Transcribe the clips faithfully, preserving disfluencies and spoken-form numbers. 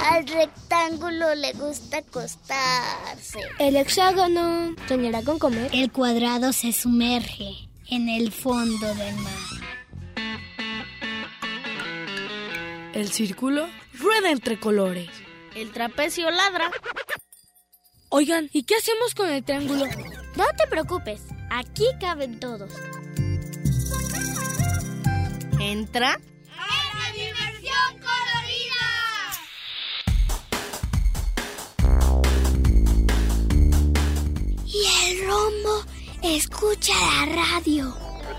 Al rectángulo le gusta acostarse. El hexágono soñará con comer. El cuadrado se sumerge en el fondo del mar. El círculo rueda entre colores. El trapecio ladra. Oigan, ¿y qué hacemos con el triángulo? No te preocupes, aquí caben todos. Entra ¡a la diversión colorida! Y el rombo escucha la radio.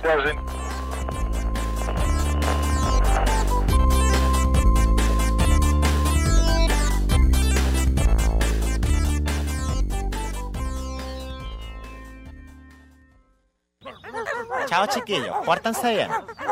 Chao, chiquillos, pórtense bien.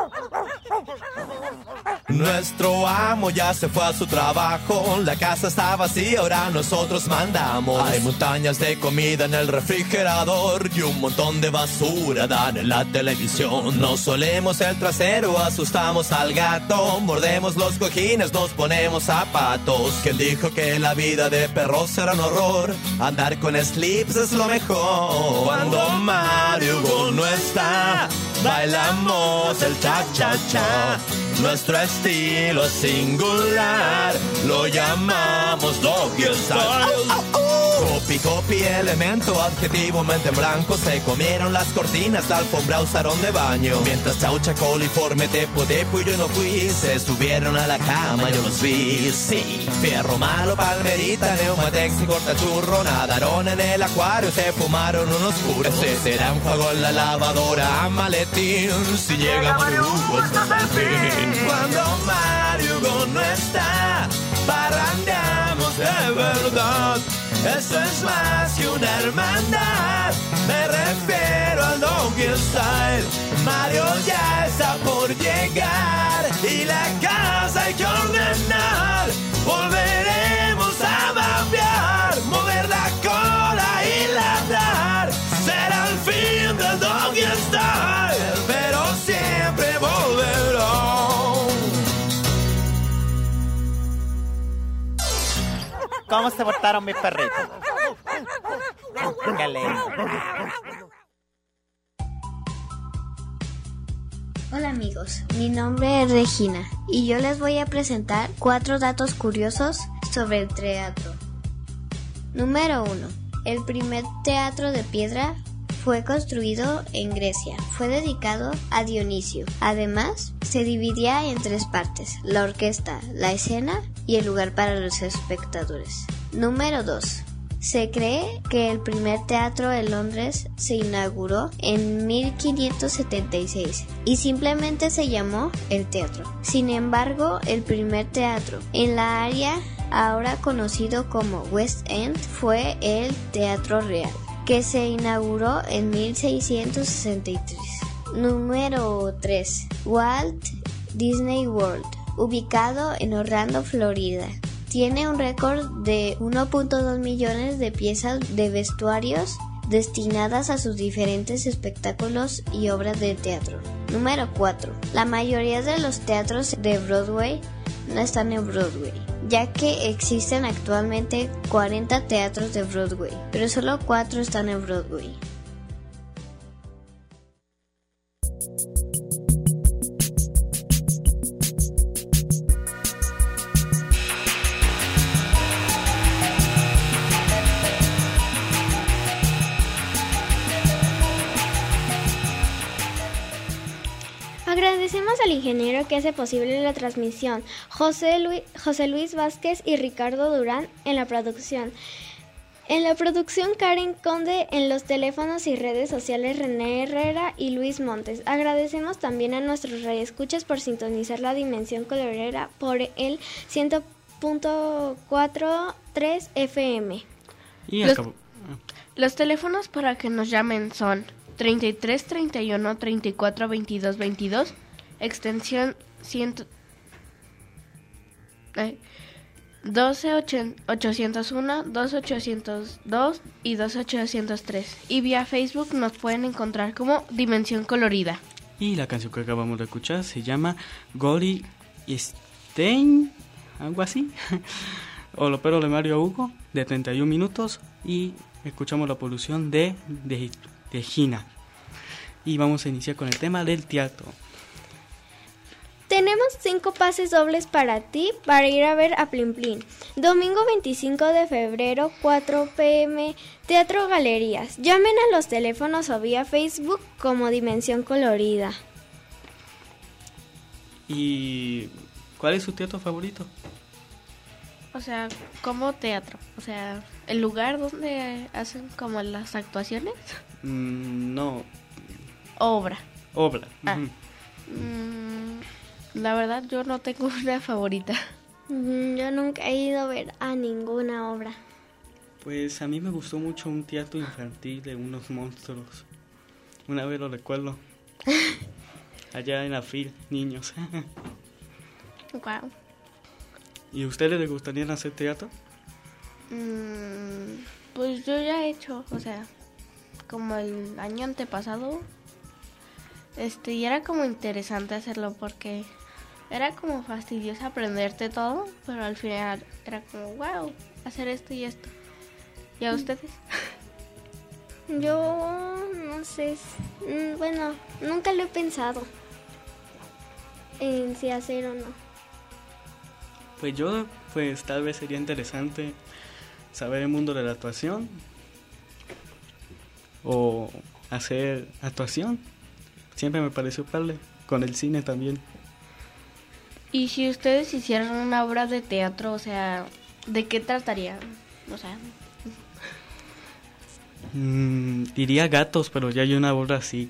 Nuestro amo ya se fue a su trabajo. La casa está vacía, ahora nosotros mandamos. Hay montañas de comida en el refrigerador y un montón de basura dan en la televisión. Nos solemos el trasero, asustamos al gato. Mordemos los cojines, nos ponemos zapatos. ¿Quién dijo que la vida de perros era un horror? Andar con slips es lo mejor. Cuando Mario Hugo no está, bailamos el cha-cha-cha. Nuestro estilo es singular, lo llamamos doggy style. Copy, copy, elemento, adjetivo, mente en blanco. Se comieron las cortinas, la alfombra usaron de baño. Mientras Chaucha, coliforme, tepo, tepo y yo no fui. Se subieron a la cama, yo los vi, sí. Fierro malo, palmerita, neumatex y cortachurro. Nadaron en el acuario, se fumaron unos puros. Se será un juego en la lavadora, maletín. Si llega Mario Hugo, estás al fin. Cuando Mario Hugo no está, parrandeamos de verdad. Eso es más que una hermandad. Me refiero al doggy style. Mario ya está por llegar y la casa hay que ordenar. Volveremos a babear, mover la cola y ladrar. Será el fin del doggy style, pero siempre volverá. ¿Cómo se portaron mis perritos? Qué lindo. Hola amigos, mi nombre es Regina y yo les voy a presentar cuatro datos curiosos sobre el teatro. Número uno. El primer teatro de piedra fue construido en Grecia. Fue dedicado a Dionisio. Además, se dividía en tres partes: la orquesta, la escena y el lugar para los espectadores. Número dos. Se cree que el primer teatro en Londres se inauguró en mil quinientos setenta y seis y simplemente se llamó El Teatro. Sin embargo, el primer teatro en la área ahora conocido como West End fue el Teatro Real, que se inauguró en mil seiscientos sesenta y tres. Número tres. Walt Disney World, ubicado en Orlando, Florida. Tiene un récord de uno punto dos millones de piezas de vestuarios destinadas a sus diferentes espectáculos y obras de teatro. Número cuatro. La mayoría de los teatros de Broadway no están en Broadway, ya que existen actualmente cuarenta teatros de Broadway, pero solo cuatro están en Broadway. Agradecemos al ingeniero que hace posible la transmisión, José Luis, José Luis Vázquez y Ricardo Durán en la producción. En la producción, Karen Conde, en los teléfonos y redes sociales, René Herrera y Luis Montes. Agradecemos también a nuestros radioescuchas por sintonizar la Dimensión Colorera por el cien punto cuatro tres F M. Y Los, acabó. los teléfonos para que nos llamen son treinta y tres, treinta y uno, treinta y cuatro, veintidós, veintidós, extensión cien, eh, doce, ochocientos uno, doce, ochocientos dos y doce, ochocientos tres. Y vía Facebook nos pueden encontrar como Dimensión Colorida. Y la canción que acabamos de escuchar se llama Golly Stein, algo así, Olopero de Mario Hugo, de treinta y un minutos, y escuchamos la producción de, de, de Gina. Y vamos a iniciar con el tema del teatro. Tenemos cinco pases dobles para ti para ir a ver a Plin Plin. Domingo veinticinco de febrero, cuatro pe eme, Teatro Galerías. Llamen a los teléfonos o vía Facebook como Dimensión Colorida. ¿Y cuál es su teatro favorito? O sea, como teatro. O sea, el lugar donde hacen como las actuaciones. Mm, no. Obra. Obra. Ah. Ujú. Mm, la verdad, yo no tengo una favorita. Mm, Yo nunca he ido a ver a ninguna obra. Pues a mí me gustó mucho un teatro infantil de unos monstruos. Una vez lo recuerdo. Allá en la fila, niños. Wow. ¿Y a ustedes les gustaría hacer teatro? Mm, pues yo ya he hecho, o sea, como el año antepasado. Este, y era como interesante hacerlo porque era como fastidioso aprenderte todo, pero al final era como, wow, hacer esto y esto. ¿Y a ustedes? Yo no sé, mm, bueno, nunca lo he pensado en si hacer o no. Pues yo, pues tal vez sería interesante saber el mundo de la actuación o hacer actuación. Siempre me pareció padre, con el cine también. Y si ustedes hicieran una obra de teatro, o sea, ¿de qué trataría? O sea, Mm, diría gatos, pero ya hay una obra así.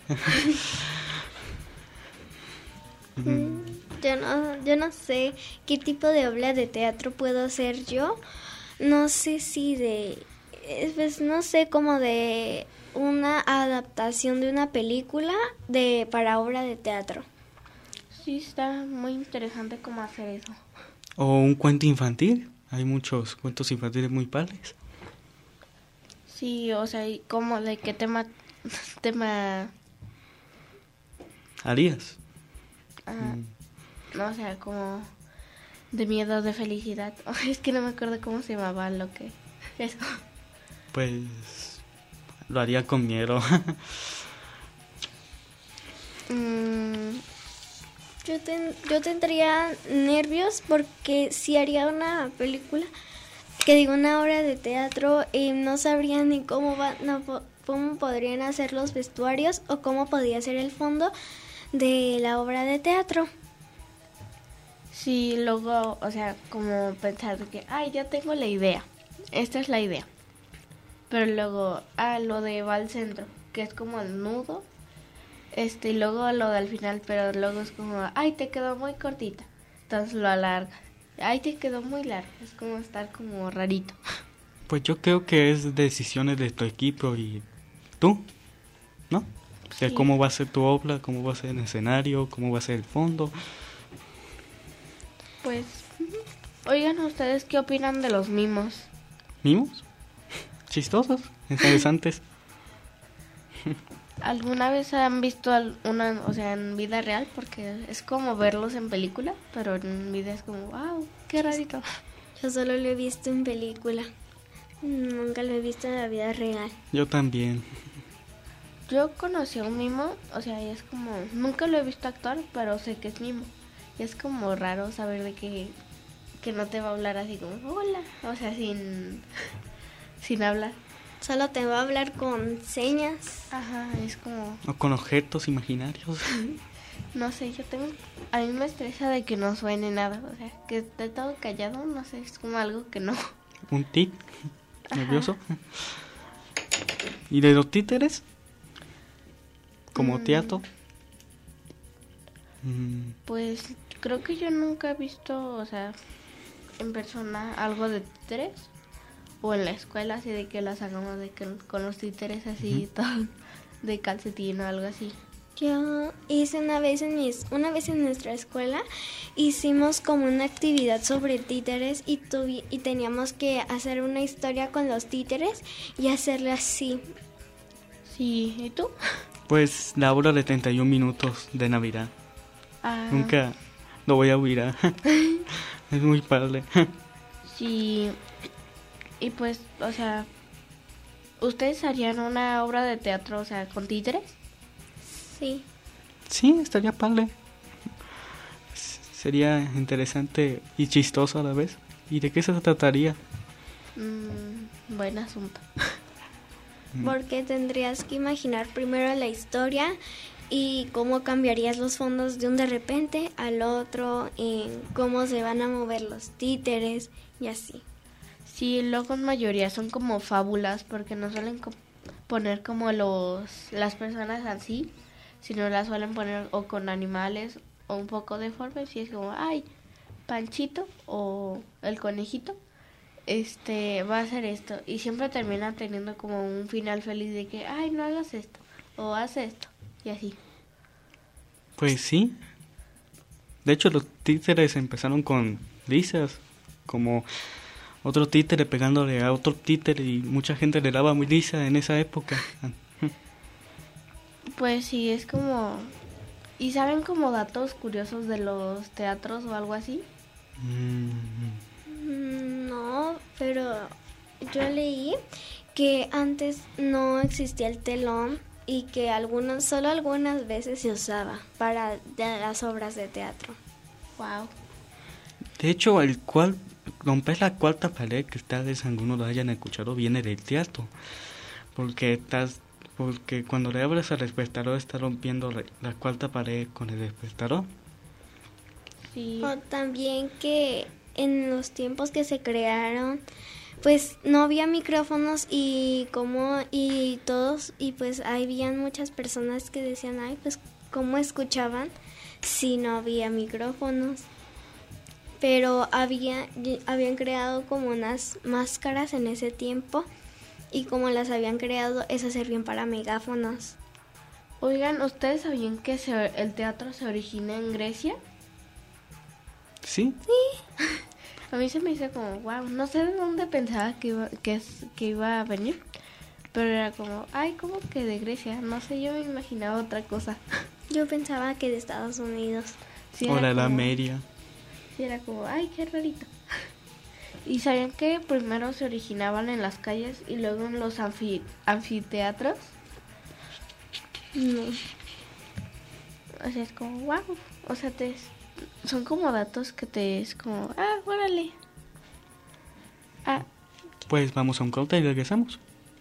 Mm, Yo no, yo no sé qué tipo de obra de teatro puedo hacer yo. No sé si de, eh, pues no sé, como de una adaptación de una película de para obra de teatro. sí está muy interesante cómo hacer eso. O un cuento infantil. Hay muchos cuentos infantiles muy padres. Sí, o sea, ¿y cómo, de qué tema, tema, ¿Harías? ah, Mm. no, o sea, como de miedo, de felicidad? Es que no me acuerdo cómo se llamaba lo que, eso. Pues lo haría con miedo. Mm, Yo, ten- yo tendría nervios porque si haría una película, que digo una obra de teatro, y no sabría ni cómo va, no, po- cómo podrían hacer los vestuarios o cómo podría ser el fondo de la obra de teatro. sí, luego, o sea, como pensar de que, ay, ya tengo la idea, esta es la idea. Pero luego, ah, lo de va al centro, que es como el nudo, este, y luego lo del final, pero luego es como, ay, te quedó muy cortita, entonces lo alarga. Ay, te quedó muy larga, es como estar como rarito. Pues yo creo que es decisiones de tu equipo y tú, ¿no? De Sí. cómo va a ser tu obra, cómo va a ser el escenario, cómo va a ser el fondo. Pues, ujú. Oigan, ¿ustedes qué opinan de los mimos? ¿Mimos? Chistosos, interesantes. ¿Alguna vez han visto al- una, o sea, en vida real? Porque es como verlos en película, pero en vida es como, wow, qué rarito. Yo solo lo he visto en película, nunca lo he visto en la vida real. Yo también. Yo conocí a un mimo, o sea, y es como, nunca lo he visto actuar, pero sé que es mimo. Y es como raro saber de que, que no te va a hablar así como, hola, o sea, sin, sin hablar. Solo te va a hablar con señas. Ajá, es como, O con objetos imaginarios. no sé, yo tengo, a mí me estresa de que no suene nada, o sea, que esté todo callado, no sé, es como algo que no. Un tic Ajá. nervioso. ¿Y de los títeres? Como Mm. teatro. Mm, Pues creo que yo nunca he visto, o sea, en persona algo de títeres. O en la escuela, así de que las hagamos de que con los títeres así, todo de calcetín o algo así. Yo hice una vez en mis, una vez en nuestra escuela hicimos como una actividad sobre títeres y tuvi- y teníamos que hacer una historia con los títeres y hacerla así. Sí, ¿y tú? Pues la obra de treinta y un minutos de Navidad. Ah, Nunca lo voy a olvidar. Es muy padre. Sí, y pues, o sea, ¿ustedes harían una obra de teatro, o sea, con títeres? Sí. Sí, estaría padre. Sería interesante y chistoso a la vez. ¿Y de qué se trataría? Mm, buen asunto. Porque tendrías que imaginar primero la historia y cómo cambiarías los fondos de un de repente al otro, y cómo se van a mover los títeres y así. Sí, luego en mayoría son como fábulas porque no suelen co- poner como los las personas así, sino las suelen poner o con animales o un poco deformes y es como, ay, Panchito o el conejito este va a hacer esto y siempre termina teniendo como un final feliz de que, ay, no hagas esto o haz esto y así. Pues sí. De hecho, los títeres empezaron con risas, como otro títere pegándole a otro títere y mucha gente le daba muy risa en esa época. Pues sí, es como... ¿Y saben como datos curiosos de los teatros o algo así? Mm. No, pero yo leí que antes no existía el telón y que algunos, solo algunas veces se usaba para de las obras de teatro. Wow. De hecho, el cual romper la cuarta pared, que tal vez algunos lo hayan escuchado, viene del teatro. Porque estás, porque cuando le abres al despertador está rompiendo la, la cuarta pared con el despertador. Sí. O también que en los tiempos que se crearon, pues no había micrófonos y como y todos y pues habían muchas personas que decían, ay, pues cómo escuchaban si no había micrófonos. Pero había habían creado como unas máscaras en ese tiempo y como las habían creado, esas servían para megáfonos. Oigan, ¿ustedes sabían que se, el teatro se origina en Grecia? ¿Sí? Sí. A mí se me hizo como, wow, no sé de dónde pensaba que iba, que, es- que iba a venir, pero era como, ay, ¿cómo que de Grecia? No sé, yo me imaginaba otra cosa. Yo pensaba que de Estados Unidos. Sí, O la era Edad como- Media. Sí, era como, ay, qué rarito. ¿Y sabían que primero se originaban en las calles y luego en los anfi- anfiteatros? No. O sea, es como, wow. O sea, te, son como datos que te es como, ah, órale. Ah, Pues vamos a un corte y regresamos.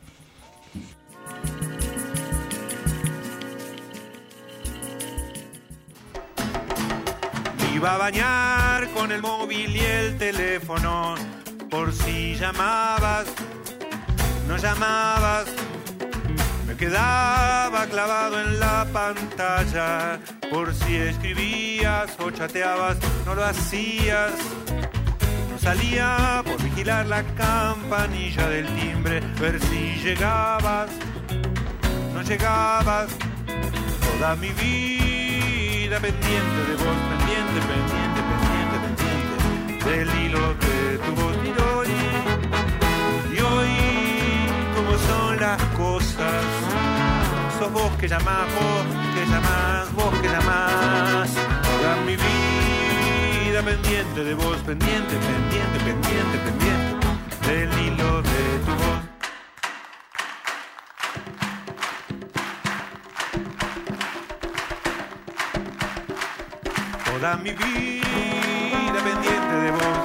Iba a bañar con el móvil y el teléfono, por si llamabas, no llamabas. Me quedaba clavado en la pantalla, por si escribías o chateabas, no lo hacías. No salía por vigilar la campanilla del timbre, ver si llegabas, no llegabas. Toda mi vida pendiente de vos, pendiente, pendiente, pendiente, pendiente del hilo de tu voz. Y hoy, y hoy, ¿cómo son las cosas? Sos vos que llamás, vos que llamás, vos que llamás. Toda mi vida pendiente de vos, pendiente, pendiente, pendiente, pendiente del hilo de tu voz. Toda mi vida pendiente de vos,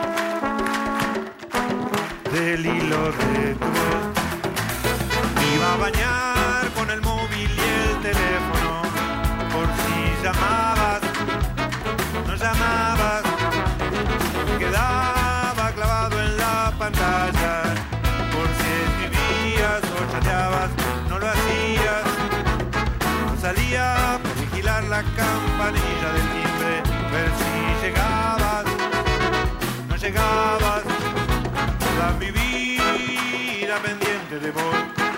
del hilo de tu voz. Me iba a bañar con el móvil y el teléfono, por si llamabas, no llamabas. Me quedaba clavado en la pantalla, por si escribías o chateabas, no lo hacías. No salía por vigilar la campanilla del timbre, ver si llegabas, no llegabas. Toda mi vida pendiente de vos,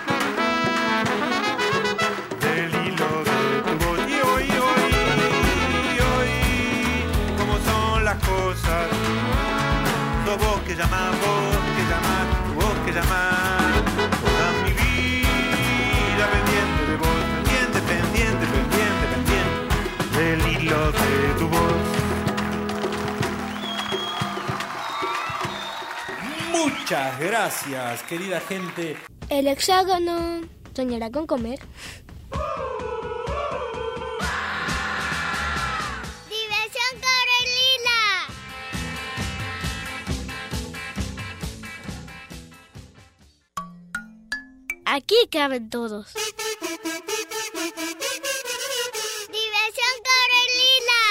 del hilo de tu voz. Y hoy, hoy, y hoy, ¿cómo son las cosas? Sos vos que llamás, vos que llamás, vos que llamás. Toda mi vida pendiente de vos, pendiente, pendiente, pendiente, pendiente del hilo de tu voz. Muchas gracias, querida gente. El hexágono soñará con comer. ¡Diversión Carolina! Aquí caben todos. ¡Diversión Carolina!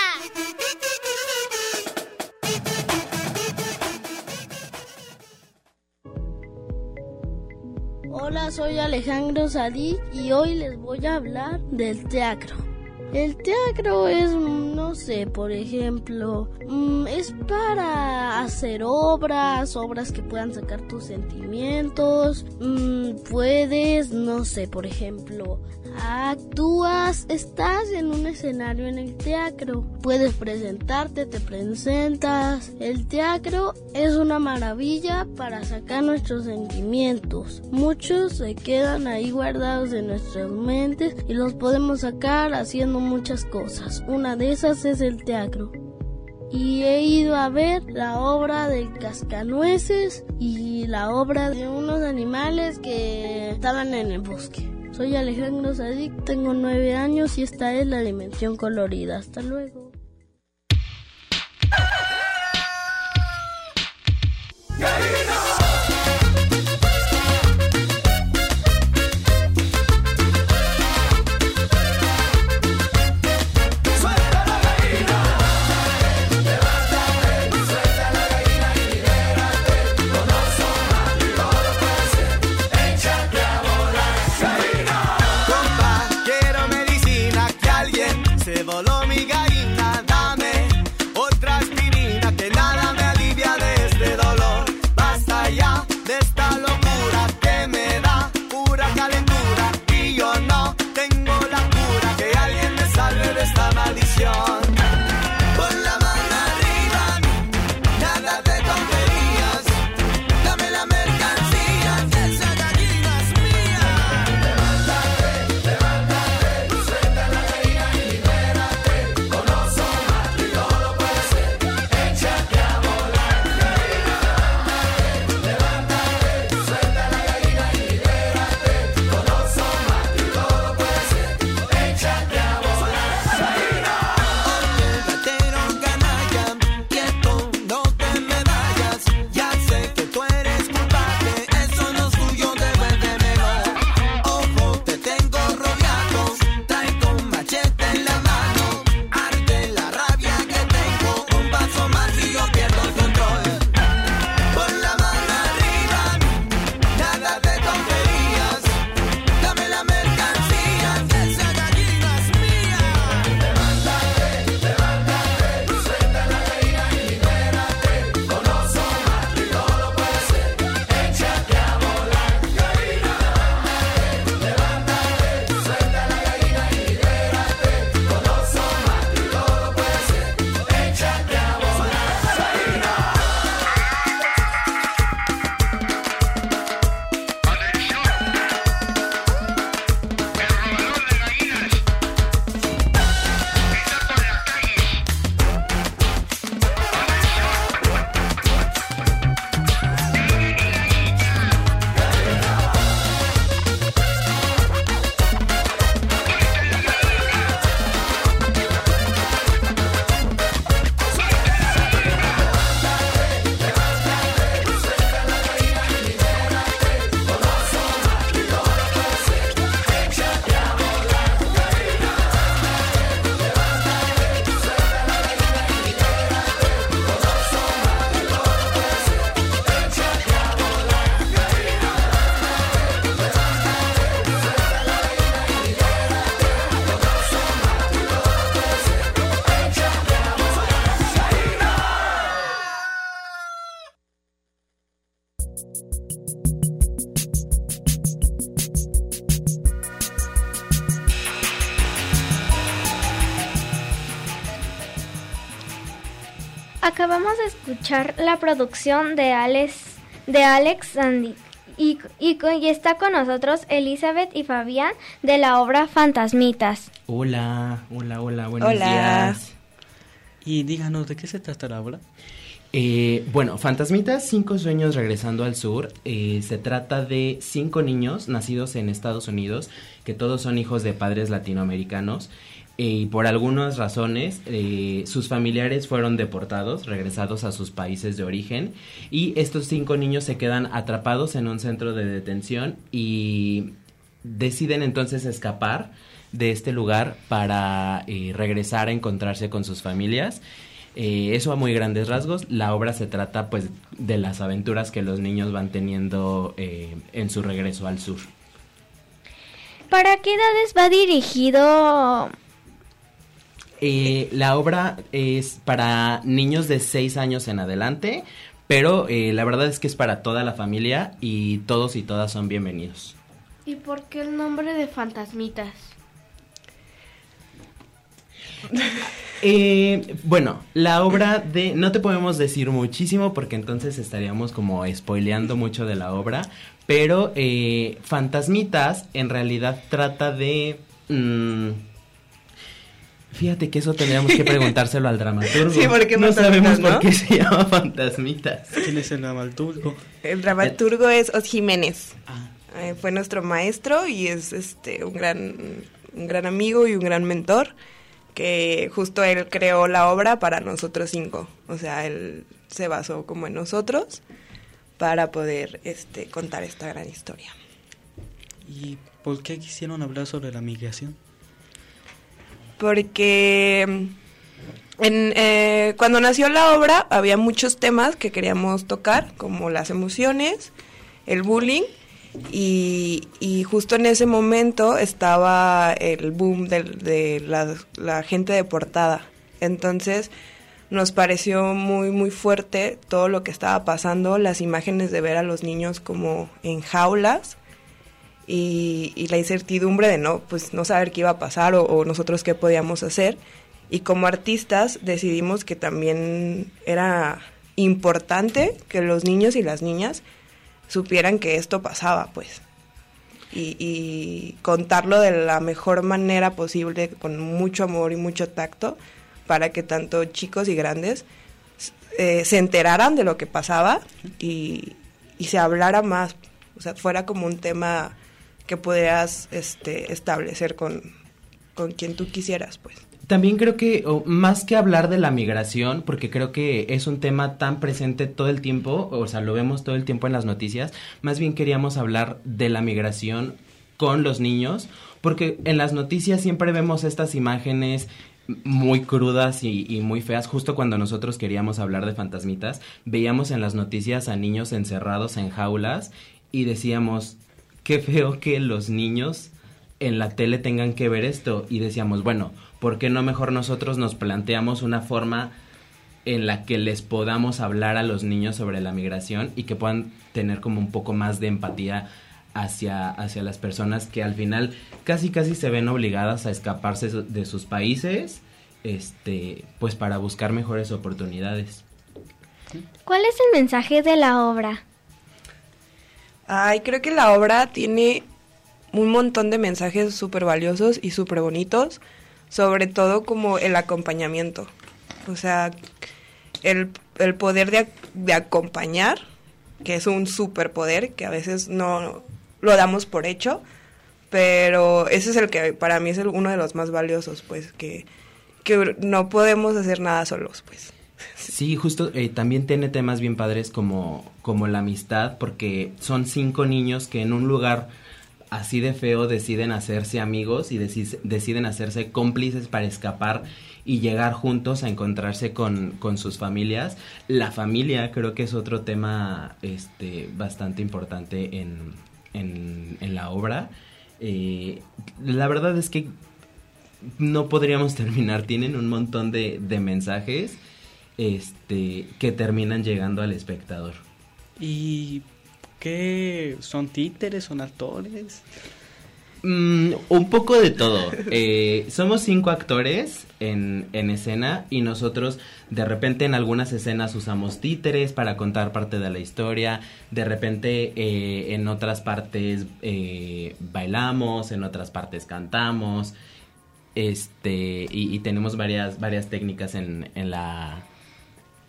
Hola, soy Alejandro Sadik y hoy les voy a hablar del teatro. El teatro es, no sé, por ejemplo, es para hacer obras, obras que puedan sacar tus sentimientos. Puedes, no sé, por ejemplo, actúas, estás en un escenario en el teatro, puedes presentarte, te presentas. El teatro es una maravilla para sacar nuestros sentimientos. Muchos se quedan ahí guardados en nuestras mentes y los podemos sacar haciendo muchas cosas. Una de esas es el teatro. Y he ido a ver la obra del Cascanueces y la obra de unos animales que estaban en el bosque. Soy Alejandro Sadik, tengo nueve años y esta es la Dimensión Colorida. Hasta luego. Acabamos de escuchar la producción de Alex, de Alex Sandy y, y, y está con nosotros Elizabeth y Fabián de la obra Fantasmitas. Hola, hola, hola, buenos hola. días. Y díganos, ¿de qué se trata la obra? Eh, bueno, Fantasmitas, cinco sueños regresando al sur. Eh, se trata de cinco niños nacidos en Estados Unidos, que todos son hijos de padres latinoamericanos. Eh, y por algunas razones, eh, sus familiares fueron deportados, regresados a sus países de origen. Y estos cinco niños se quedan atrapados en un centro de detención y deciden entonces escapar de este lugar para eh, regresar a encontrarse con sus familias. Eh, eso a muy grandes rasgos. La obra se trata pues de las aventuras que los niños van teniendo eh, en su regreso al sur. ¿Para qué edades va dirigido? Eh, la obra es para niños de seis años en adelante, pero eh, la verdad es que es para toda la familia y todos y todas son bienvenidos. ¿Y por qué el nombre de Fantasmitas? Eh, bueno, la obra de... No te podemos decir muchísimo porque entonces estaríamos como spoileando mucho de la obra, pero eh, Fantasmitas en realidad trata de... Mmm, fíjate que eso tendríamos que preguntárselo al dramaturgo. Sí, porque no sabemos ¿no? por qué se llama Fantasmitas. ¿Quién es el dramaturgo? El dramaturgo es Os Jiménez. Ah. Eh, fue nuestro maestro y es este un gran, un gran amigo y un gran mentor, que justo él creó la obra para nosotros cinco. O sea, él se basó como en nosotros para poder este contar esta gran historia. ¿Y por qué quisieron hablar sobre la migración? Porque en, eh, cuando nació la obra había muchos temas que queríamos tocar, como las emociones, el bullying, y, y justo en ese momento estaba el boom de, de la, la gente deportada. Entonces nos pareció muy muy fuerte todo lo que estaba pasando, las imágenes de ver a los niños como en jaulas y, y la incertidumbre de no pues no saber qué iba a pasar o, o nosotros qué podíamos hacer. Y como artistas decidimos que también era importante que los niños y las niñas supieran que esto pasaba, pues, y, y contarlo de la mejor manera posible, con mucho amor y mucho tacto, para que tanto chicos y grandes eh, se enteraran de lo que pasaba y, y se hablara más, o sea, fuera como un tema que pudieras este, establecer con, con quien tú quisieras, pues. También creo que, oh, más que hablar de la migración, porque creo que es un tema tan presente todo el tiempo, o sea, lo vemos todo el tiempo en las noticias, más bien queríamos hablar de la migración con los niños, porque en las noticias siempre vemos estas imágenes muy crudas y, y muy feas. Justo cuando nosotros queríamos hablar de Fantasmitas, veíamos en las noticias a niños encerrados en jaulas y decíamos, qué feo que los niños en la tele tengan que ver esto, y decíamos, bueno, ¿por qué no mejor nosotros nos planteamos una forma en la que les podamos hablar a los niños sobre la migración y que puedan tener como un poco más de empatía hacia, hacia las personas que al final casi casi se ven obligadas a escaparse de sus países, este, pues para buscar mejores oportunidades? ¿Cuál es el mensaje de la obra? Ay, creo que la obra tiene un montón de mensajes súper valiosos y súper bonitos, sobre todo como el acompañamiento, o sea, el, el poder de, de acompañar, que es un superpoder que a veces no lo damos por hecho, pero ese es el que para mí es el, uno de los más valiosos, pues, que, que no podemos hacer nada solos, pues. Sí, justo, eh, también tiene temas bien padres como, como la amistad, porque son cinco niños que en un lugar así de feo deciden hacerse amigos y deci- deciden hacerse cómplices para escapar y llegar juntos a encontrarse con, con sus familias. La familia creo que es otro tema este, bastante importante en, en, en la obra. Eh, la verdad es que no podríamos terminar, tienen un montón de, de mensajes este, que terminan llegando al espectador. Y... ¿qué? ¿Son títeres? ¿Son actores? Mm, un poco de todo. Eh, somos cinco actores en, en escena y nosotros de repente en algunas escenas usamos títeres para contar parte de la historia. De repente eh, en otras partes eh, bailamos, en otras partes cantamos. Este y, y tenemos varias varias técnicas en, en la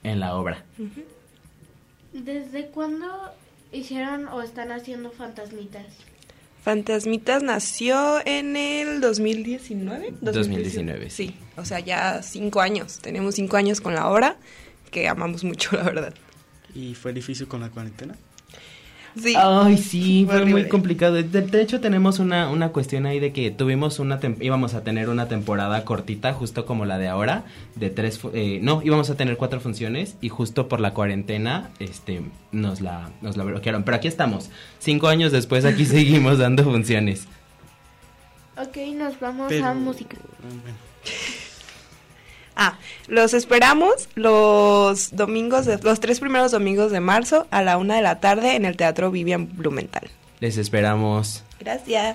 en la obra. Uh-huh. ¿Desde cuándo hicieron o están haciendo Fantasmitas? Fantasmitas nació en el dos mil diecinueve. dos mil diecinueve. Sí, o sea, ya cinco años. Tenemos cinco años con la obra, que amamos mucho, la verdad. ¿Y fue difícil con la cuarentena? Sí. Ay, sí, fue Horrible. muy complicado. De, de hecho, tenemos una, una cuestión ahí de que tuvimos una tem- íbamos a tener una temporada cortita, justo como la de ahora, de tres, fu- eh, no, íbamos a tener cuatro funciones y justo por la cuarentena, este, nos la, nos la bloquearon. Pero aquí estamos, cinco años después, aquí seguimos dando funciones. Ok, nos vamos Pero- a música. Bueno. Ah, los esperamos los domingos, de, los tres primeros domingos de marzo a la una de la tarde en el Teatro Vivian Blumenthal. Les esperamos. Gracias.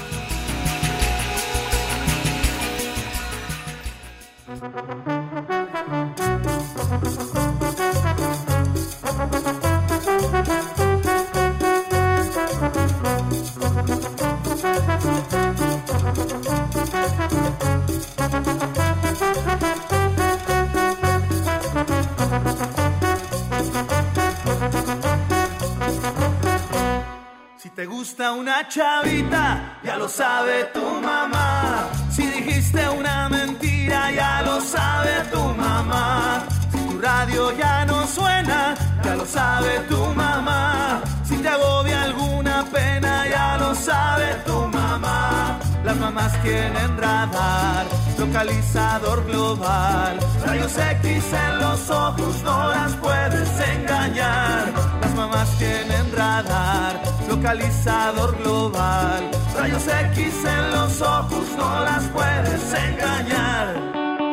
Si te gusta una chavita, ya lo sabe tu mamá. Si dijiste una mentira, ya lo sabe tu mamá. Si tu radio ya no suena, ya lo sabe tu mamá. Si te agobia alguna pena, ya lo sabe tu mamá. Las mamás tienen radar, localizador global. Rayos X en los ojos, no las puedes engañar. Las mamás tienen radar, localizador global. Rayos X en los ojos, no las puedes engañar.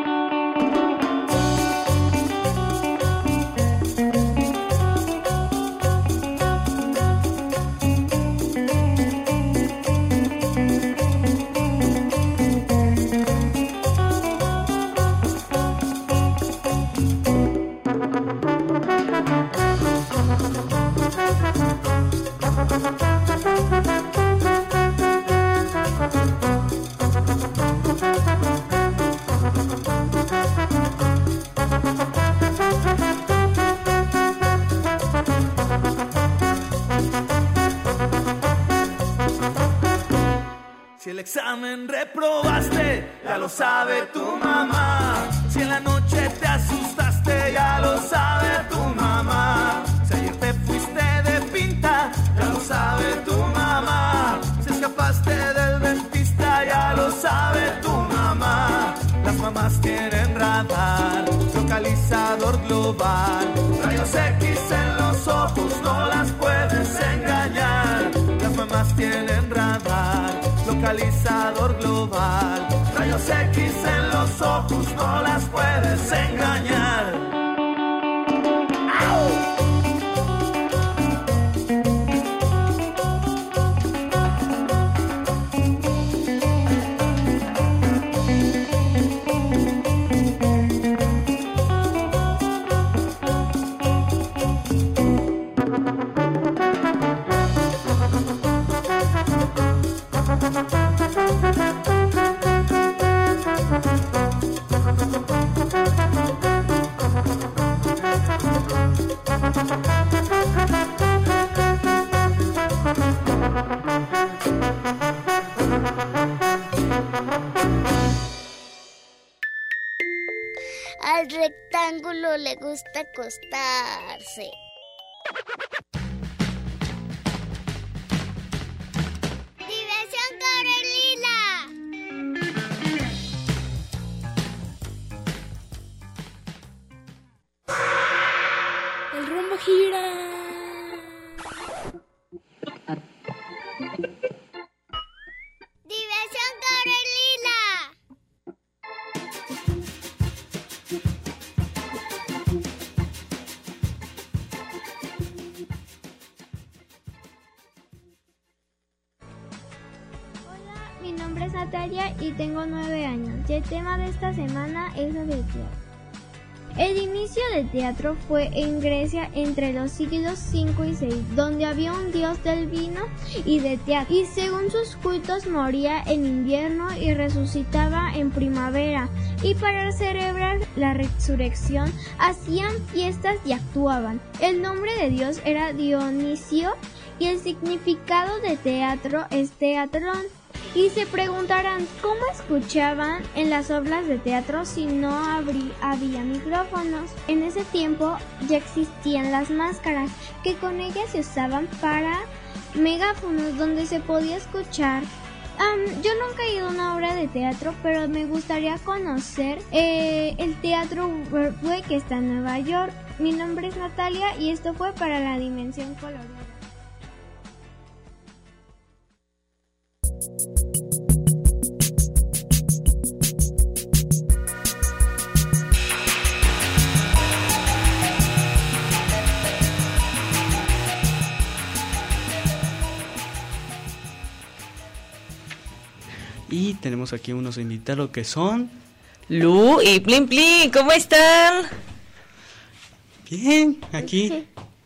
Si el examen reprobaste, ya lo sabe tu mamá. Si en la noche te asustaste, ya lo sabe tu mamá. Si ayer te fuiste de pinta, ya lo sabe tu mamá. Si escapaste del dentista, ya lo sabe tu mamá. Las mamás tienen radar, localizador global. Rayos X en los ojos, no las puedes engañar. Las mamás tienen radar, localizador global. Rayos X en los ojos, no las puedes engañar. ¡Au! Al rectángulo le gusta acostarse. ¡Diversión Corelila! El rumbo gira. ¡Diversión Corelila! Mi nombre es Natalia y tengo nueve años y el tema de esta semana es sobre el teatro. El inicio del teatro fue en Grecia entre los siglos cinco y seis, donde había un dios del vino y del teatro, y según sus cultos moría en invierno y resucitaba en primavera, y para celebrar la resurrección hacían fiestas y actuaban. El nombre de Dios era Dionisio y el significado de teatro es teatrón. Y se preguntarán cómo escuchaban en las obras de teatro si no habrí, había micrófonos. En ese tiempo ya existían las máscaras, que con ellas se usaban para megáfonos donde se podía escuchar. Um, yo nunca he ido a una obra de teatro, pero me gustaría conocer eh, el Teatro Broadway, que está en Nueva York. Mi nombre es Natalia y esto fue para La Dimensión Colorida. Y tenemos aquí unos invitados que son Lu y Plin Plin, ¿cómo están? Bien, aquí.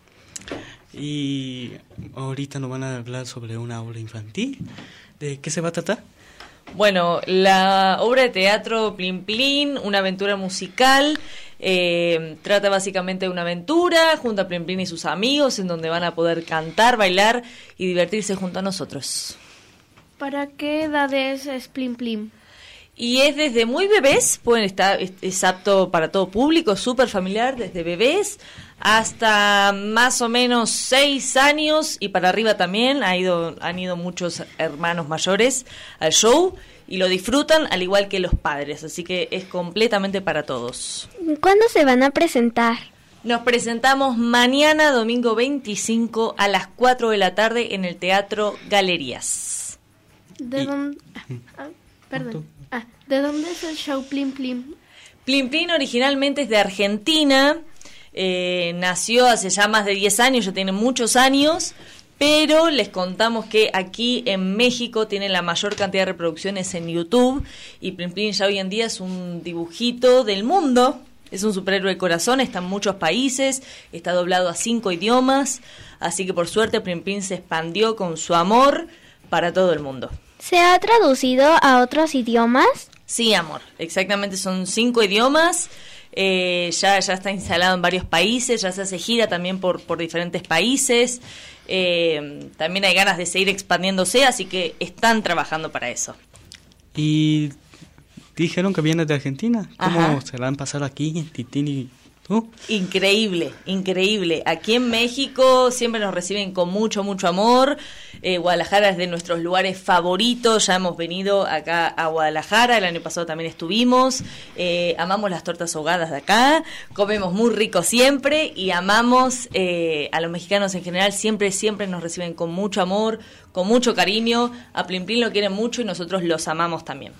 Y ahorita nos van a hablar sobre una obra infantil. ¿De qué se va a tratar? Bueno, la obra de teatro Plin Plin, una aventura musical, eh, trata básicamente de una aventura junto a Plin Plin y sus amigos, en donde van a poder cantar, bailar y divertirse junto a nosotros. ¿Para qué edades es Plin Plin? Y es desde muy bebés, pueden estar, es, es apto para todo público, súper familiar, desde bebés hasta más o menos seis años y para arriba también. Ha ido, han ido muchos hermanos mayores al show y lo disfrutan al igual que los padres, así que es completamente para todos. ¿Cuándo se van a presentar? Nos presentamos mañana, domingo veinticinco, a las cuatro de la tarde en el Teatro Galerías. ¿De dónde? Ah, perdón. Ah, ¿de dónde es el show Plin Plin? Plin Plin originalmente es de Argentina. Eh, nació hace ya más de diez años, ya tiene muchos años, pero les contamos que aquí en México tiene la mayor cantidad de reproducciones en YouTube y Plin Plin ya hoy en día es un dibujito del mundo, es un superhéroe de corazón, está en muchos países, está doblado a cinco idiomas, así que por suerte Plin Plin se expandió con su amor para todo el mundo. ¿Se ha traducido a otros idiomas? Sí, amor, exactamente, son cinco idiomas. Eh, ya, ya está instalado en varios países, ya se hace gira también por, por diferentes países, eh, también hay ganas de seguir expandiéndose, así que están trabajando para eso. Y dijeron que viene de Argentina, ¿cómo Ajá. se la han pasado aquí, Titín y tú? Increíble, increíble, aquí en México siempre nos reciben con mucho, mucho amor. eh, Guadalajara es de nuestros lugares favoritos, ya hemos venido acá a Guadalajara, el año pasado también estuvimos, eh, amamos las tortas ahogadas de acá, comemos muy rico siempre y amamos eh, a los mexicanos en general, siempre, siempre nos reciben con mucho amor, con mucho cariño, a Plin Plin lo quieren mucho y nosotros los amamos también.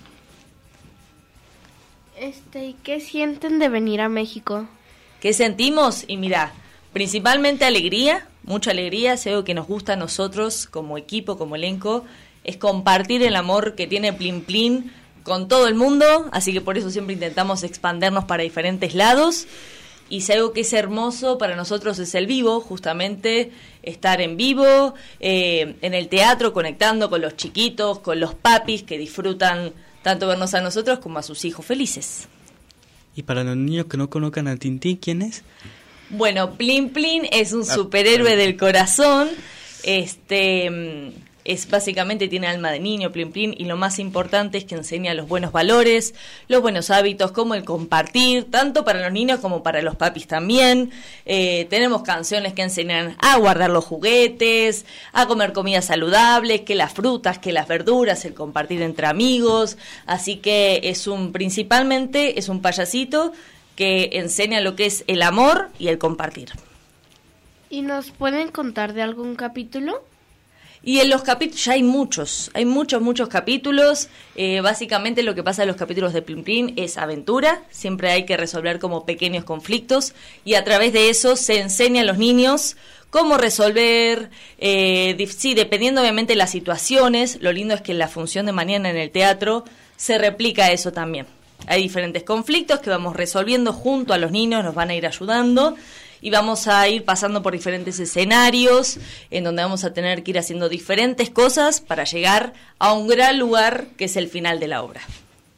Este, ¿y qué sienten de venir a México? ¿Qué sentimos? Y mira, principalmente alegría, mucha alegría, es algo que nos gusta a nosotros como equipo, como elenco, es compartir el amor que tiene Plin Plin con todo el mundo, así que por eso siempre intentamos expandernos para diferentes lados, y si algo que es hermoso para nosotros es el vivo, justamente estar en vivo, eh, en el teatro, conectando con los chiquitos, con los papis que disfrutan tanto vernos a nosotros como a sus hijos felices. Y para los niños que no conozcan a Tintín, ¿quién es? Bueno, Plin Plin es un superhéroe del corazón. Este es básicamente tiene alma de niño, Plin Plin, y lo más importante es que enseña los buenos valores, los buenos hábitos, como el compartir, tanto para los niños como para los papis también. Eh, tenemos canciones que enseñan a guardar los juguetes, a comer comida saludable, que las frutas, que las verduras, el compartir entre amigos. Así que es un principalmente es un payasito que enseña lo que es el amor y el compartir. ¿Y nos pueden contar de algún capítulo? Y en los capítulos, ya hay muchos, hay muchos, muchos capítulos. Eh, básicamente lo que pasa en los capítulos de Plin Plin es aventura, siempre hay que resolver como pequeños conflictos y a través de eso se enseña a los niños cómo resolver, eh, dif- sí, dependiendo obviamente de las situaciones. Lo lindo es que en la función de mañana en el teatro se replica eso también. Hay diferentes conflictos que vamos resolviendo junto a los niños, nos van a ir ayudando y vamos a ir pasando por diferentes escenarios en donde vamos a tener que ir haciendo diferentes cosas para llegar a un gran lugar que es el final de la obra.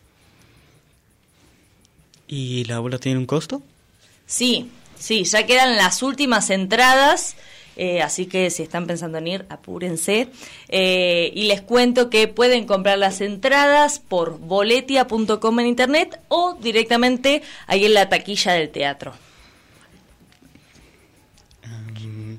¿Y la obra tiene un costo? Sí, sí, ya quedan las últimas entradas, eh, así que si están pensando en ir, apúrense. Eh, y les cuento que pueden comprar las entradas por boletia punto com en internet o directamente ahí en la taquilla del teatro. Um,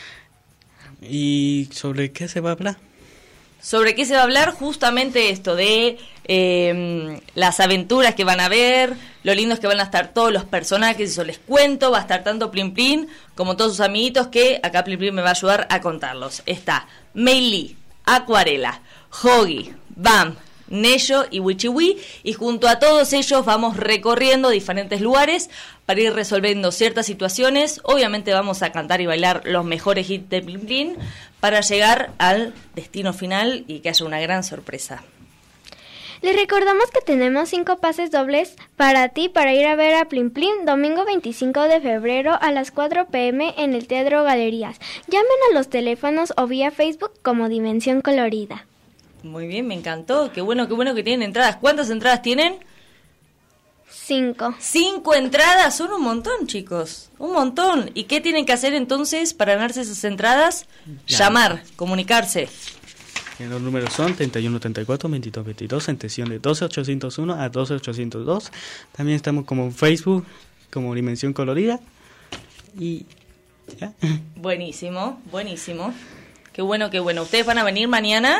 ¿Y sobre qué se va a hablar? ¿Sobre qué se va a hablar? Justamente esto, de eh, las aventuras que van a ver, lo lindos que van a estar todos los personajes, eso les cuento, va a estar tanto Plin Plin como todos sus amiguitos que acá Plin Plin me va a ayudar a contarlos. Está Mei Li, Acuarela, Hoggy, Bam, Nello y Wichiwi, y junto a todos ellos vamos recorriendo diferentes lugares para ir resolviendo ciertas situaciones. Obviamente vamos a cantar y bailar los mejores hits de Plin Plin para llegar al destino final y que haya una gran sorpresa. Les recordamos que tenemos cinco pases dobles para ti para ir a ver a Plin Plin domingo veinticinco de febrero a las cuatro pm en el Teatro Galerías. Llamen a los teléfonos o vía Facebook como Dimensión Colorida. Muy bien, me encantó. Qué bueno, qué bueno que tienen entradas. ¿Cuántas entradas tienen? Cinco. Cinco entradas, son un montón, chicos. Un montón. ¿Y qué tienen que hacer entonces para ganarse esas entradas? Ya. Llamar, comunicarse. Y los números son treinta y uno treinta y cuatro veintidós veintidós, extensión de doce ochocientos uno a doce ochocientos dos. También estamos como en Facebook, como Dimensión Colorida. Y ya. Buenísimo, buenísimo. Qué bueno, qué bueno. ¿Ustedes van a venir mañana?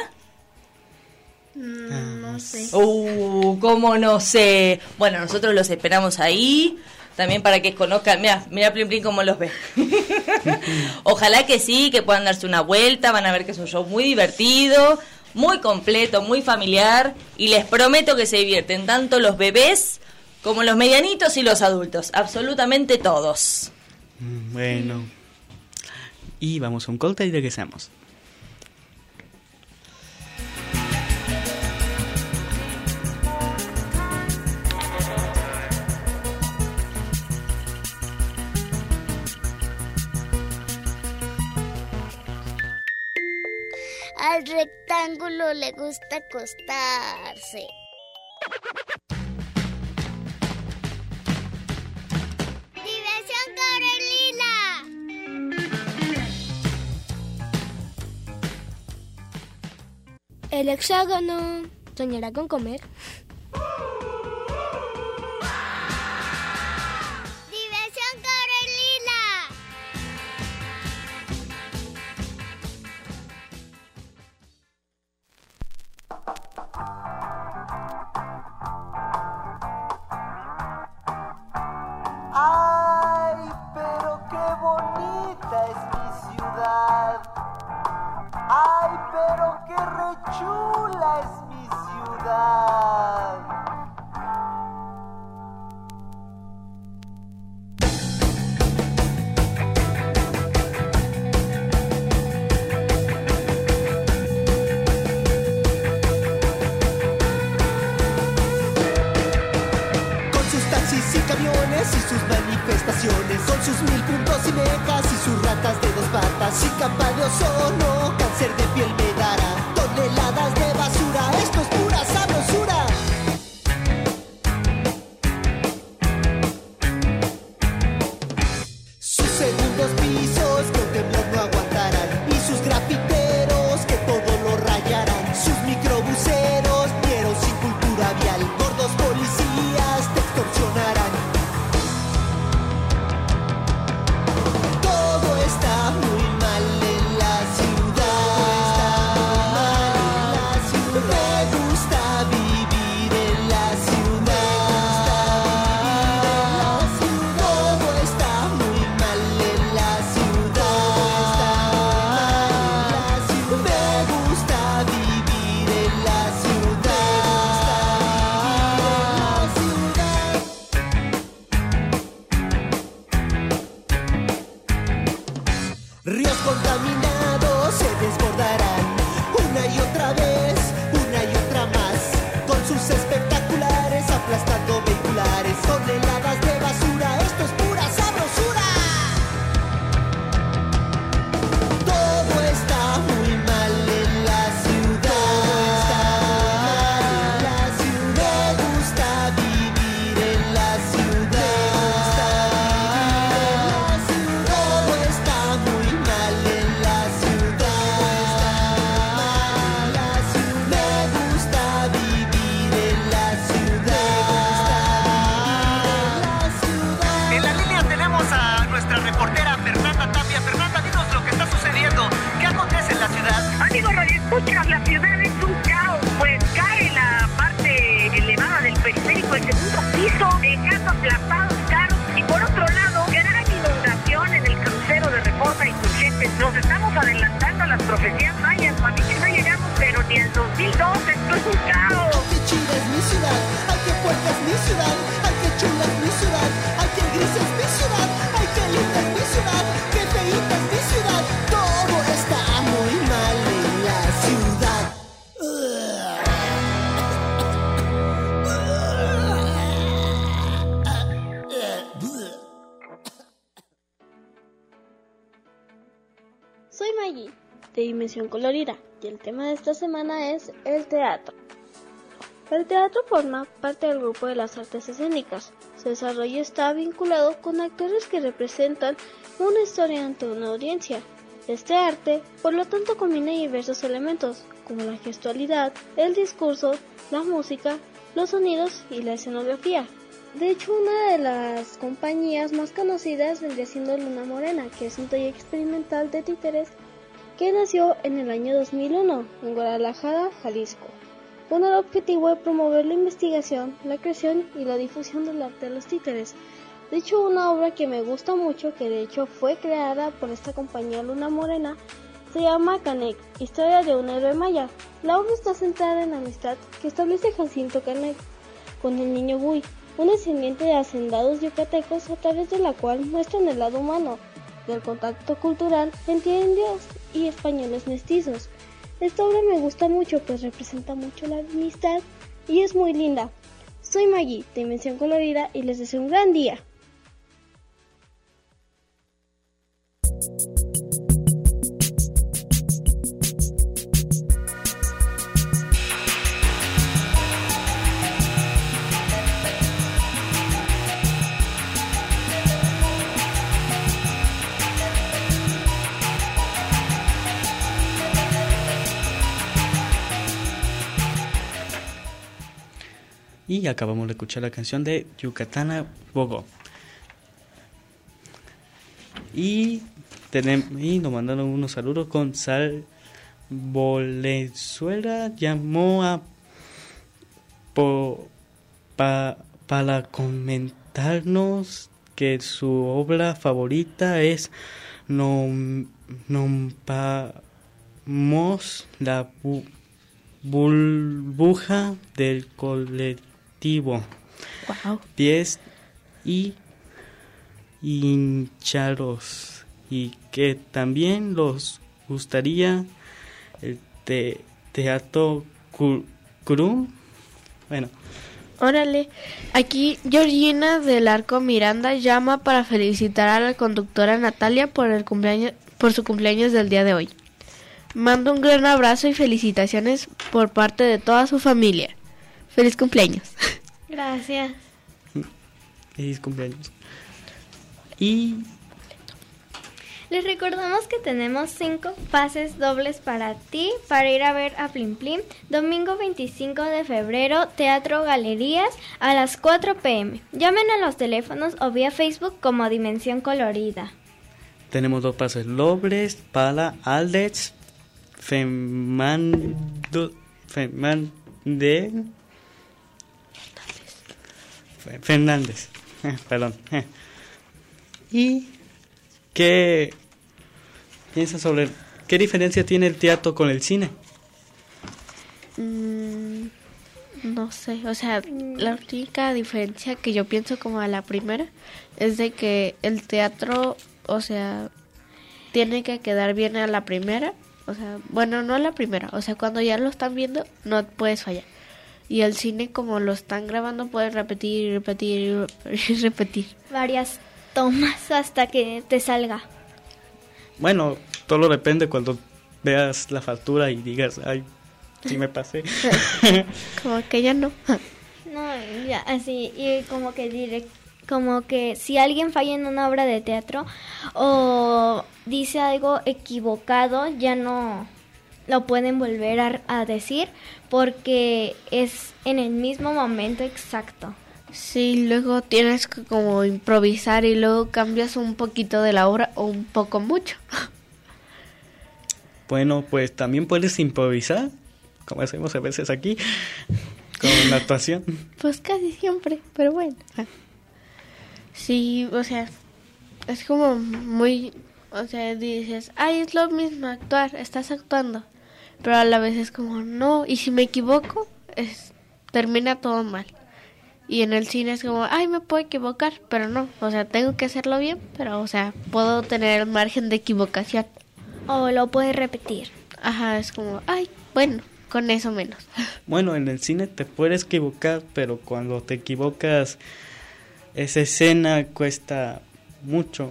Mm, no sé. Uh, ¿cómo no sé? Bueno, nosotros los esperamos ahí, también para que conozcan. Mira, mira Plin Plin cómo los ve. Ojalá que sí, que puedan darse una vuelta, van a ver que es un show muy divertido, muy completo, muy familiar, y les prometo que se divierten tanto los bebés como los medianitos y los adultos, absolutamente todos. Bueno, y vamos a un corte y regresamos. Al rectángulo le gusta acostarse. ¡Diversión Corelila! El hexágono soñará con comer. ¡Diversión Corelila! Ay, pero qué bonita es mi ciudad. Ay, pero qué rechula es mi ciudad. Con sus taxis y camiones y sus manifestaciones, con sus mil puntos y megas y sus ratas de dos patas, y capa de ozono, cáncer de piel me dará, toneladas de basura, esto es pura sabrosura. Sus segundos pisos que un temblor no aguantarán, y sus grafiteros que todo lo rayarán, sus microbuseros, vieron sin cultura vial, gordos policías te extorsionarán. Todo está muy mal en la ciudad. Me gusta vivir en la ciudad. Todo está muy mal en la ciudad. Me gusta vivir en la ciudad. Ríos contaminados se desbordarán una y otra vez, una y otra más, con sus espectaculares aplausos aplastando vehiculares, toneladas de basura, esto es pura sabrosura. Todo está muy mal en la ciudad, está muy mal en la ciudad, me gusta vivir en la ciudad, todo está muy mal en la ciudad, me gusta vivir en la ciudad. En la línea tenemos a nuestra reportera Fernanda Tapia. Fernanda, dinos lo que está sucediendo. ¿Qué acontece en la ciudad? Amigos, escuchas, la ciudad es un caos. Pues cae la parte elevada del periférico, el segundo piso, dejando aplastados carros. Y por otro lado, gran inundación en el crucero de Reforma Insurgentes. Nos estamos adelantando a las profecías mayas, mami, que no llegamos, pero ni el dos mil dos. Esto es un caos. Ay, qué chida es mi ciudad, ay, qué puerca es mi ciudad, ay, qué chula es mi ciudad, ay, qué gris es mi ciudad, ay, qué linda es mi ciudad, qué feíta es mi ciudad. Todo está muy mal en la ciudad. Soy Maggie, de Dimensión Colorida, y el tema de esta semana es el teatro. El teatro forma parte del grupo de las artes escénicas. Su desarrollo está vinculado con actores que representan una historia ante una audiencia. Este arte, por lo tanto, combina diversos elementos, como la gestualidad, el discurso, la música, los sonidos y la escenografía. De hecho, una de las compañías más conocidas vendría siendo Luna Morena, que es un taller experimental de títeres que nació en el año dos mil uno en Guadalajara, Jalisco, con el objetivo de promover la investigación, la creación y la difusión del arte de los títeres. De hecho, una obra que me gusta mucho, que de hecho fue creada por esta compañía Luna Morena, se llama Canek, historia de un héroe maya. La obra está centrada en la amistad que establece Jacinto Canek con el niño Buy, un descendiente de hacendados yucatecos, a través de la cual muestran el lado humano del contacto cultural entre indios y españoles mestizos. Esta obra me gusta mucho, pues representa mucho la amistad y es muy linda. Soy Maggie, de Dimensión Colorida, y les deseo un gran día. Y acabamos de escuchar la canción de Yucatana Bogo. Y, tenemos, y nos mandaron unos saludos con Sal Bolezuela. Llamó a po, pa, para comentarnos que su obra favorita es Nom, Nompamos la bu, burbuja del colectivo. Wow. Pies y hinchados, y que también los gustaría el te, teatro cru. Bueno, órale, aquí Georgina del Arco Miranda llama para felicitar a la conductora Natalia por el cumpleaños, por su cumpleaños del día de hoy. Mando un gran abrazo y felicitaciones por parte de toda su familia. ¡Feliz cumpleaños! Gracias. Feliz cumpleaños. Y les recordamos que tenemos cinco pases dobles para ti, para ir a ver a Plim Plim, domingo veinticinco de febrero, Teatro Galerías, a las cuatro pm. Llamen a los teléfonos o vía Facebook como Dimensión Colorida. Tenemos dos pases dobles para Alex Femando, Femande, Fernández, perdón. ¿Y qué piensas sobre qué diferencia tiene el teatro con el cine? Mm, no sé, o sea, la única diferencia que yo pienso como a la primera es de que el teatro, o sea, tiene que quedar bien a la primera, o sea, bueno, no a la primera, o sea, cuando ya lo están viendo no puedes fallar. Y el cine, como lo están grabando, puedes repetir, repetir y repetir. Varias tomas hasta que te salga. Bueno, todo depende cuando veas la factura y digas, ay, sí me pasé. Como que ya no. No, ya, así, y como que direct, como que si alguien falla en una obra de teatro o dice algo equivocado, ya no lo pueden volver a, a decir porque es en el mismo momento exacto. Sí, luego tienes que como improvisar y luego cambias un poquito de la obra o un poco mucho. Bueno, pues también puedes improvisar, como hacemos a veces aquí, con la actuación. Pues casi siempre, pero bueno. Sí, o sea, es como muy, o sea, dices, ay, es lo mismo actuar, estás actuando. Pero a la vez es como, no, y si me equivoco, es, termina todo mal. Y en el cine es como, ay, me puedo equivocar, pero no, o sea, tengo que hacerlo bien, pero, o sea, puedo tener el margen de equivocación. O lo puedes repetir. Ajá, es como, ay, bueno, con eso menos. Bueno, en el cine te puedes equivocar, pero cuando te equivocas, esa escena cuesta mucho.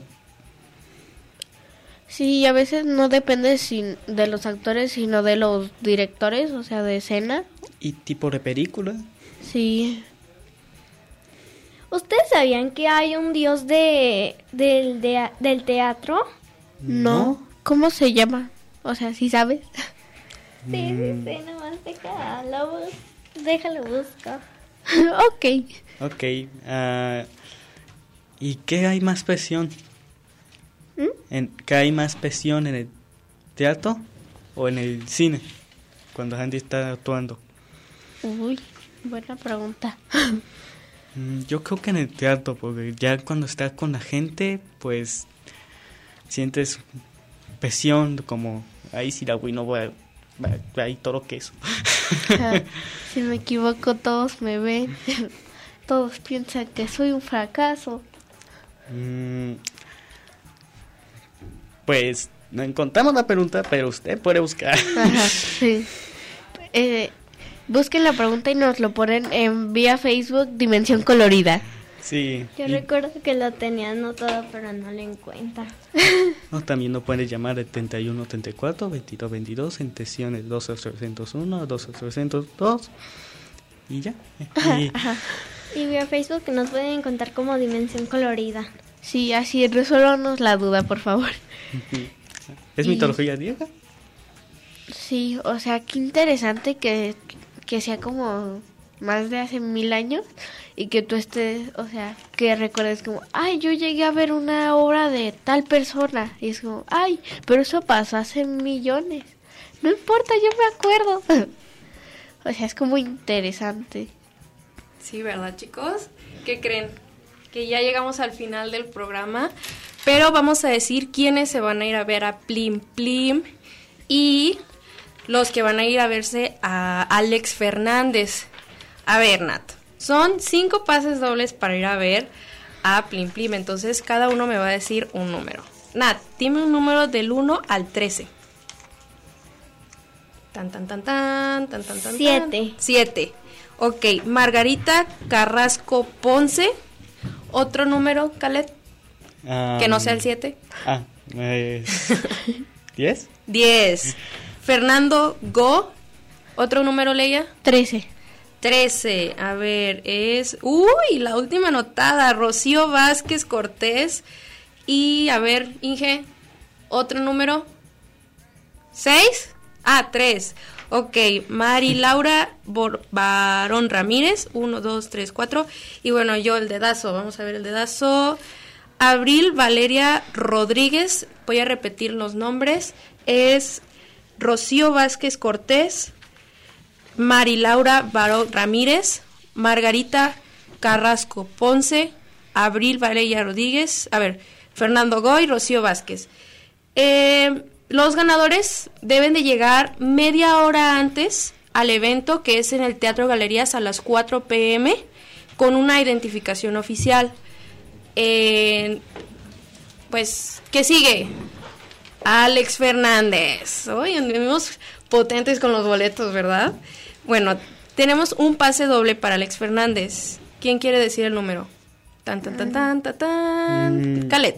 Sí, a veces no depende sin, de los actores, sino de los directores, o sea, de escena. ¿Y tipo de película? Sí. ¿Ustedes sabían que hay un dios de, del, de, del teatro? No. ¿Cómo se llama? O sea, ¿sí sabes? Sí, sí, sí, nomás déjalo, déjalo buscar. Ok. Ok. Uh, ¿Y qué hay más presión? ¿Mm? En, ¿Qué hay más presión en el teatro o en el cine? Cuando Andy está actuando. Uy, buena pregunta. Yo creo que en el teatro, porque ya cuando estás con la gente, pues sientes presión, como ahí si la no voy a, ahí todo queso. Si me equivoco todos me ven, todos piensan que soy un fracaso. Mm, pues no encontramos la pregunta, pero usted puede buscar. Ajá, sí. Eh, busquen la pregunta y nos lo ponen en vía Facebook Dimensión Colorida. Sí. Yo y... recuerdo que lo tenía anotado, pero no lo encuentro. No, también nos pueden llamar el treinta y uno treinta y cuatro, veintidós veintidós, en tensiones doce ochocientos uno, doce ochocientos dos y ya. Y, y vía Facebook nos pueden encontrar como Dimensión Colorida. Sí, así resuélvanos la duda, por favor. ¿Es y... mitología griega? Sí, o sea, qué interesante que, que sea como más de hace mil años y que tú estés, o sea, que recuerdes como, ay, yo llegué a ver una obra de tal persona y es como, ay, pero eso pasó hace millones. No importa, yo me acuerdo. O sea, es como interesante. Sí, ¿verdad, chicos? ¿Qué creen? Que ya llegamos al final del programa, pero vamos a decir quiénes se van a ir a ver a Plim Plim y los que van a ir a verse a Alex Fernández. A ver, Nat, son cinco pases dobles para ir a ver a Plim Plim, entonces cada uno me va a decir un número. Nat, dime un número del uno al trece. Tan, tan, tan, tan, tan, tan, tan. Siete. Siete. Ok, Margarita Carrasco Ponce. Otro número, Khaled, um, que no sea el siete. Ah, eh, ¿diez? Diez. Fernando Go. Otro número, Leia. Trece. Trece. A ver, es... Uy, la última anotada. Rocío Vázquez Cortés. Y, a ver, Inge, otro número. ¿Seis? Ah, tres. Ok, Mari Laura Barón Ramírez, uno, dos, tres, cuatro. Y bueno, yo el dedazo, vamos a ver el dedazo. Abril Valeria Rodríguez, voy a repetir los nombres. Es Rocío Vázquez Cortés, Mari Laura Barón Ramírez, Margarita Carrasco Ponce, Abril Valeria Rodríguez, a ver, Fernando Goy, Rocío Vázquez. Eh... Los ganadores deben de llegar media hora antes al evento, que es en el Teatro Galerías a las cuatro pm, con una identificación oficial. Eh, pues, ¿qué sigue? Alex Fernández. Hoy andamos potentes con los boletos, ¿verdad? Bueno, tenemos un pase doble para Alex Fernández. ¿Quién quiere decir el número? Tan, tan, tan, tan, tan, tan. Mm. Calet.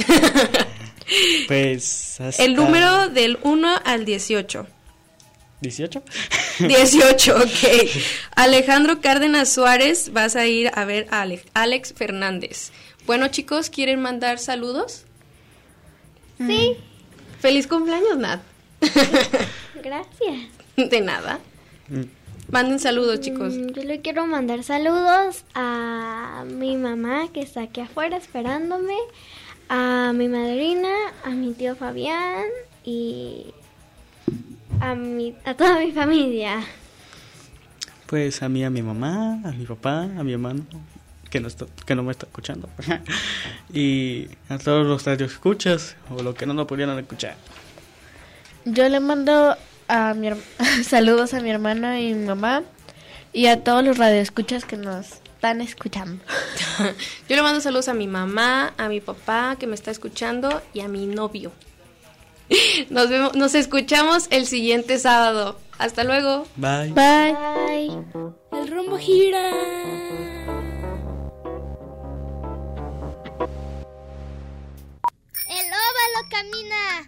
Pues hasta El número del uno al dieciocho. ¿dieciocho? dieciocho, ok. Alejandro Cárdenas Suárez, vas a ir a ver a Ale- Alex Fernández. Bueno, chicos, ¿quieren mandar saludos? Sí. Feliz cumpleaños, Nat. Gracias. De nada. Manden saludos, chicos. Mm, Yo le quiero mandar saludos a mi mamá que está aquí afuera esperándome, a mi madrina, a mi tío Fabián y a mi a toda mi familia. Pues a mí, a mi mamá, a mi papá, a mi hermano, que no, está, que no me está escuchando. Y a todos los radioescuchas, o los que no lo pudieran escuchar. Yo le mando a mi her- saludos a mi hermana y mi mamá y a todos los radioescuchas que nos están escuchando. Yo le mando saludos a mi mamá, a mi papá que me está escuchando y a mi novio. Nos vemos, nos escuchamos el siguiente sábado. Hasta luego. Bye. Bye. Bye. El rumbo gira. El óvalo camina.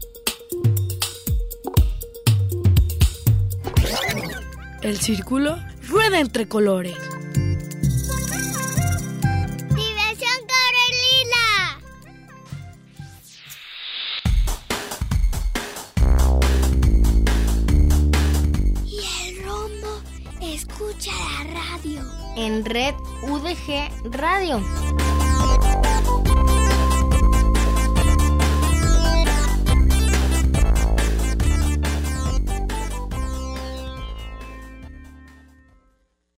El círculo rueda entre colores. Diversión Corelila. Y el rombo escucha la radio. En Red U D G Radio.